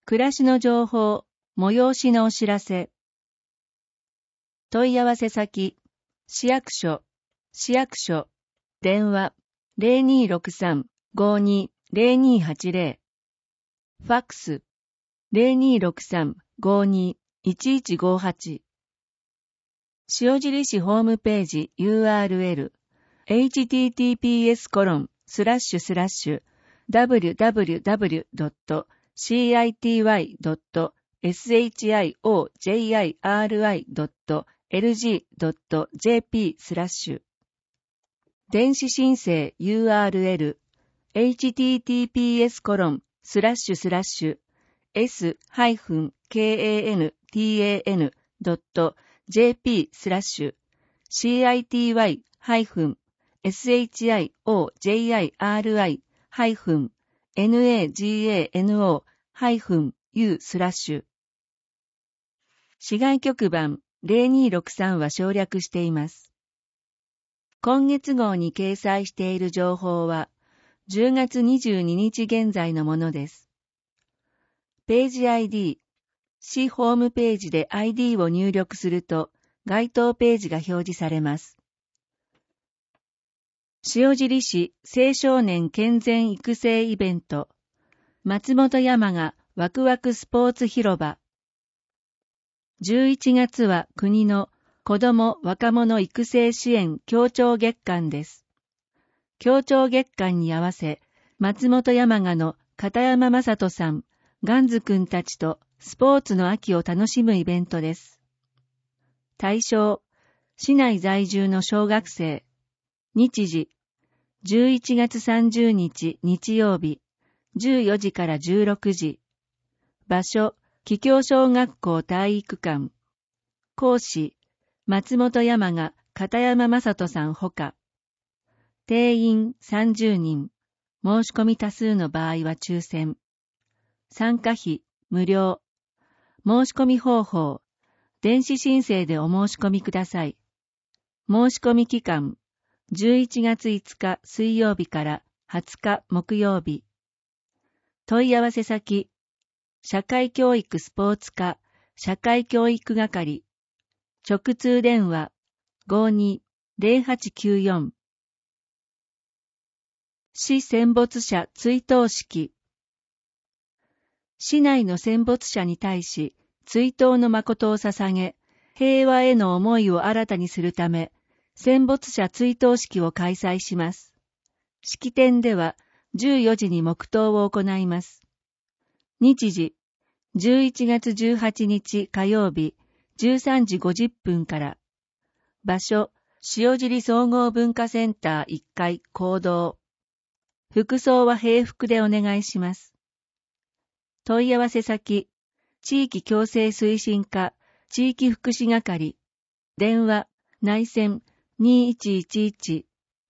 暮らしの情報、催しのお知らせ。問い合わせ先、市役所、電話、0263-520280。ファックス、0263-521158。塩尻市ホームページ URL、https://www.city.shiri.lg.jp/ 電子申請 URL、https://s-kantani.jp/city-shiri-nagano-u/ 市外局番0263は省略しています。今月号に掲載している情報は10月22日現在のものです。ページ ID、市ホームページで ID を入力すると該当ページが表示されます。塩尻市青少年健全育成イベント、松本山雅ワクワクスポーツ広場。11月は国の子ども若者育成支援協調月間です。協調月間に合わせ、松本山雅の片山正人さん、ガンズくんたちとスポーツの秋を楽しむイベントです。対象、市内在住の小学生。日時、11月30日日曜日、14時から16時。場所、桔梗小学校体育館。講師、松本山雅片山正人さんほか。定員30人。申し込み多数の場合は抽選。参加費無料。申し込み方法。電子申請でお申し込みください。申し込み期間。11月5日水曜日から20日木曜日。問い合わせ先。社会教育スポーツ課社会教育係。直通電話 52-0894。市戦没者追悼式。市内の戦没者に対し追悼の誠を捧げ、平和への思いを新たにするため、戦没者追悼式を開催します。式典では14時に黙祷を行います。日時、11月18日火曜日、13時50分から。場所、塩尻総合文化センター1階講堂。服装は平服でお願いします。問い合わせ先、地域共生推進課地域福祉係。電話、内線2111。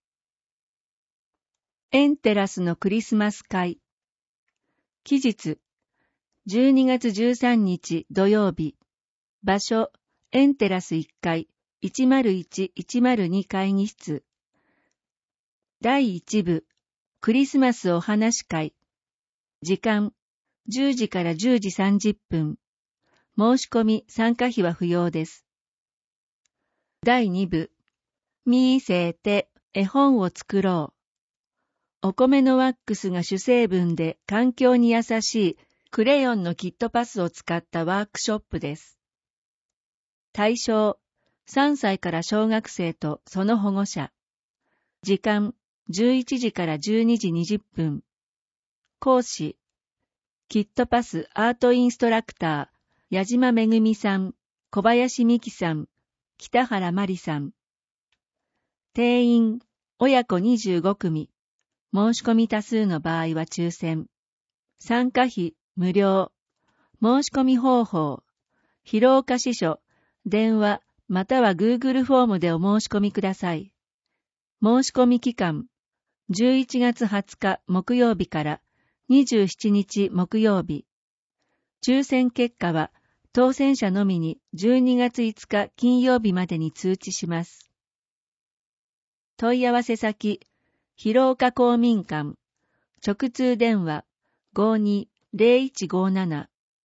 エンテラスのクリスマス会。期日、12月13日土曜日。場所、エンテラス1階、101-102会議室。第1部、クリスマスお話会。時間、10時から10時30分。申し込み参加費は不要です。第2部、見せて絵本を作ろう。お米のワックスが主成分で環境に優しいクレヨンのキットパスを使ったワークショップです。対象、3歳から小学生とその保護者。時間、11時から12時20分。講師、キットパスアートインストラクター、矢島めぐみさん、小林美希さん、北原まりさん。定員、親子25組。申し込み多数の場合は抽選。参加費、無料。申し込み方法。広岡支所、電話、または Google フォームでお申し込みください。申し込み期間、11月20日木曜日から27日木曜日。抽選結果は当選者のみに12月5日金曜日までに通知します。問い合わせ先、広岡公民館、直通電話 52-0157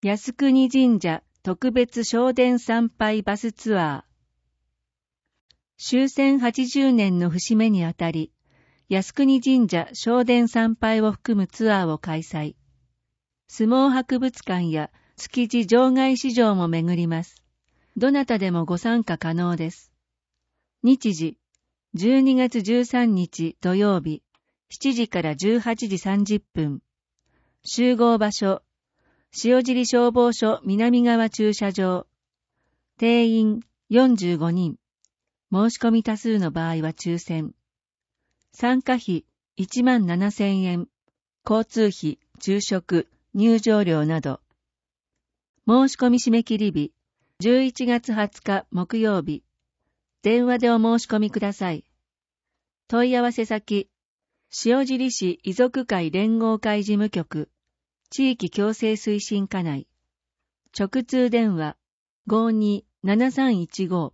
靖国神社特別正殿参拝バスツアー。終戦80年の節目にあたり、靖国神社正殿参拝を含むツアーを開催。相撲博物館や築地場外市場も巡ります。どなたでもご参加可能です。日時、12月13日土曜日、7時から18時30分。集合場所、塩尻消防署南側駐車場。定員45人。申し込み多数の場合は抽選。参加費17,000円。交通費、昼食、入場料など。申し込み締め切り日、11月20日木曜日。電話でお申し込みください。問い合わせ先、塩尻市遺族会連合会事務局、地域共生推進課内。直通電話 52-7315。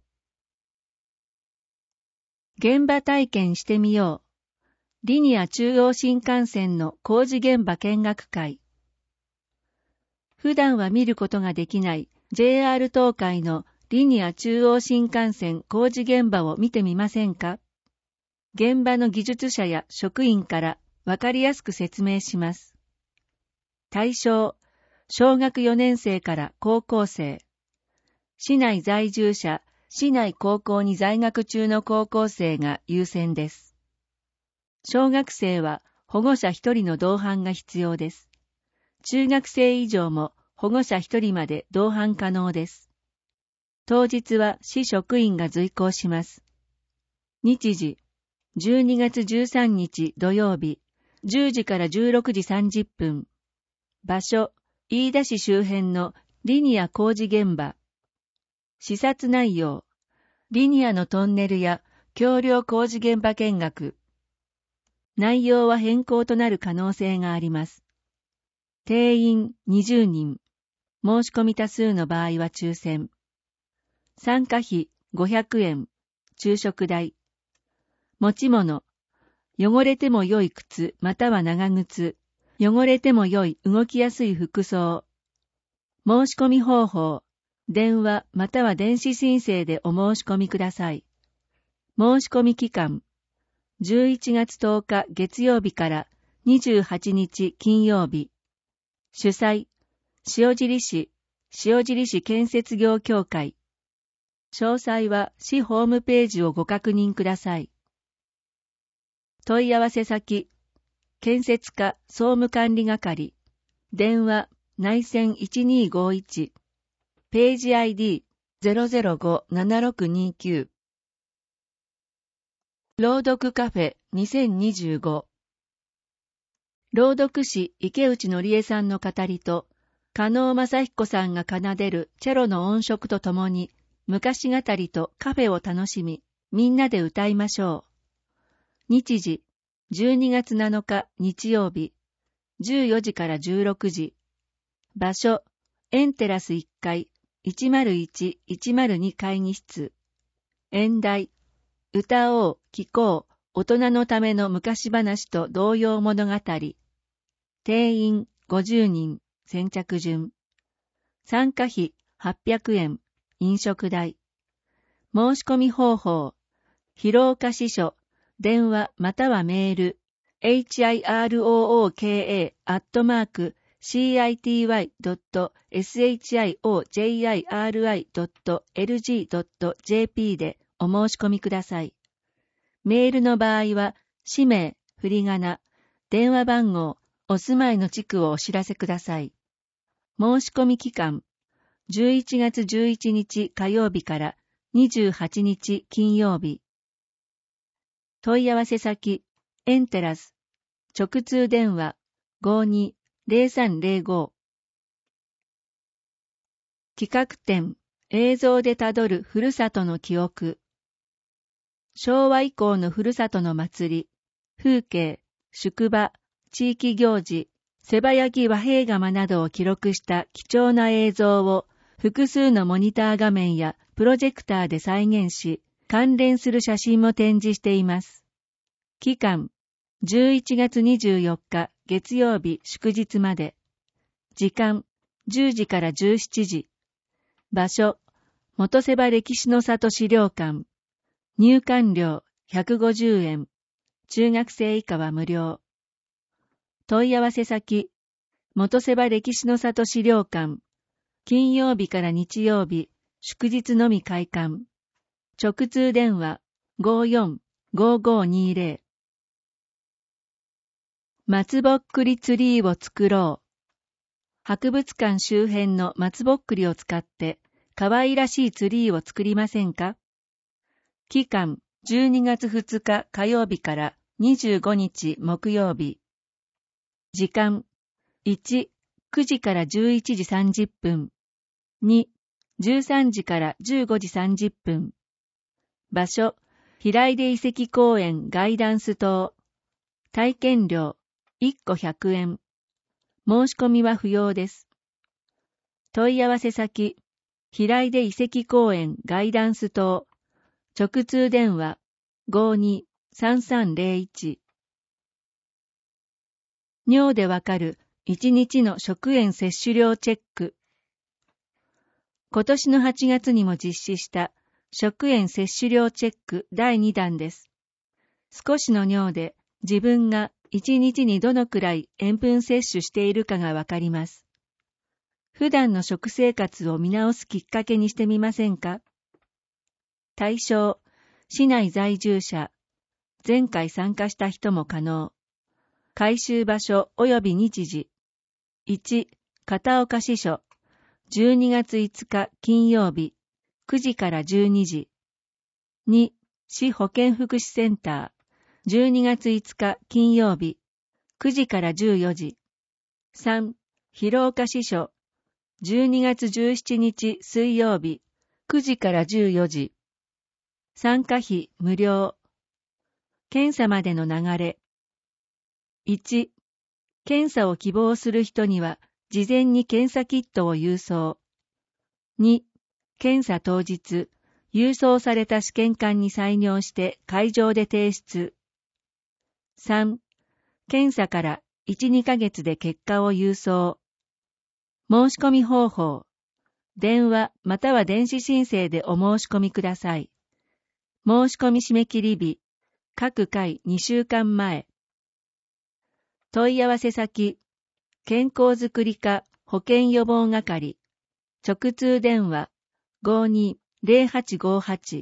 現場体験してみよう。リニア中央新幹線の工事現場見学会。普段は見ることができない JR 東海のリニア中央新幹線工事現場を見てみませんか？現場の技術者や職員からわかりやすく説明します。対象、小学4年生から高校生。市内在住者、市内高校に在学中の高校生が優先です。小学生は保護者1人の同伴が必要です。中学生以上も保護者1人まで同伴可能です。当日は市職員が随行します。日時、12月13日土曜日、10時から16時30分。場所、飯田市周辺のリニア工事現場。視察内容、リニアのトンネルや橋梁工事現場見学。内容は変更となる可能性があります。定員20人。申し込み多数の場合は抽選。参加費500円。昼食代。持ち物。汚れても良い靴または長靴。汚れても良い動きやすい服装。申し込み方法。電話または電子申請でお申し込みください。申し込み期間。11月10日月曜日から28日金曜日。主催、塩尻市建設業協会。詳細は市ホームページをご確認ください。問い合わせ先、建設課総務管理係。電話内線1251。ページ ID005-7629。朗読カフェ2025。朗読師池内のりえさんの語りと、加納正彦さんが奏でるチェロの音色とともに、昔語りとカフェを楽しみ、みんなで歌いましょう。日時、12月7日日曜日、14時から16時。場所、エンテラス1階、101-102会議室。演題、歌おう、聴こう、大人のための昔話と童謡物語。定員50人、先着順。参加費800円、飲食代。申し込み方法、広岡支所、電話またはメール、hirooka@city.shijori.lg.jp でお申し込みください。メールの場合は、氏名、振り仮名、電話番号、お住まいの地区をお知らせください。申し込み期間、11月11日火曜日から28日金曜日。問い合わせ先、エンテラス、直通電話 52-0305。企画展、映像でたどるふるさとの記憶。昭和以降のふるさとの祭り、風景、宿場、地域行事、瀬場焼き和平窯などを記録した貴重な映像を複数のモニター画面やプロジェクターで再現し、関連する写真も展示しています。期間、11月24日月曜日祝日まで。時間、 10時から17時。場所、元瀬場歴史の里資料館。入館料150円。中学生以下は無料。問い合わせ先、元瀬場歴史の里資料館。金曜日から日曜日、祝日のみ開館。直通電話 54-5520。松ぼっくりツリーを作ろう。博物館周辺の松ぼっくりを使って可愛らしいツリーを作りませんか？期間12月2日火曜日から25日木曜日。時間1、9時から11時30分。2、13時から15時30分。場所、平出遺跡公園ガイダンス棟。体験料、1個100円。申し込みは不要です。問い合わせ先、平出遺跡公園ガイダンス棟。直通電話、52-3301。尿でわかる1日の食塩摂取量チェック。今年の8月にも実施した食塩摂取量チェック第2弾です。少しの尿で自分が1日にどのくらい塩分摂取しているかがわかります。普段の食生活を見直すきっかけにしてみませんか？対象、市内在住者、前回参加した人も可能。回収場所及び日時。1、片岡支所、12月5日金曜日、9時から12時。2、市保健福祉センター、12月5日金曜日、9時から14時。3、広岡支所、12月17日水曜日、9時から14時。参加費無料。検査までの流れ。1、検査を希望する人には、事前に検査キットを郵送。2、検査当日、郵送された試験管に採尿して会場で提出。3、検査から1、2ヶ月で結果を郵送。申し込み方法。電話または電子申請でお申し込みください。申し込み締め切り日、各回2週間前。問い合わせ先、健康づくり課保健予防係。直通電話 52-0858。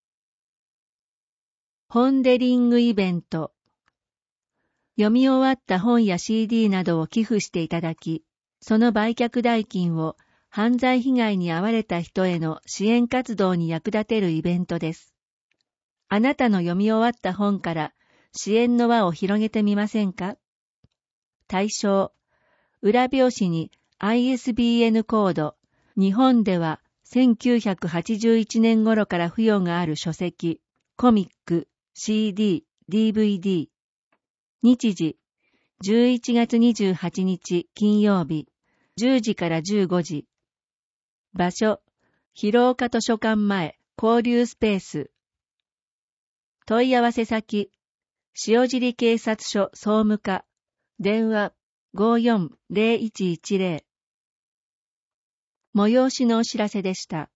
本デリングイベント。読み終わった本や CD などを寄付していただき、その売却代金を犯罪被害に遭われた人への支援活動に役立てるイベントです。あなたの読み終わった本から支援の輪を広げてみませんか？対象、裏表紙に ISBN コード、日本では1981年頃から付与がある書籍、コミック、CD、DVD。日時、11月28日金曜日、10時から15時。場所、広岡図書館前交流スペース。問い合わせ先、塩尻警察署総務課、電話54-0110。催しのお知らせでした。